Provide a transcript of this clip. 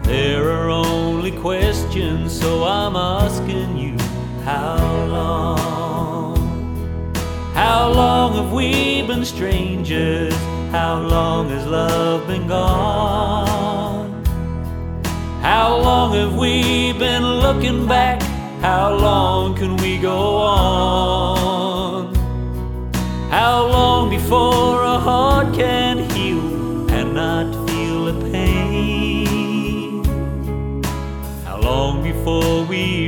There are only questions, so I'm asking you, how long? How long have we been strangers? How long has love been gone? How long have we been looking back? How long can we go on? How long before a heart can heal and not feel the pain? How long before we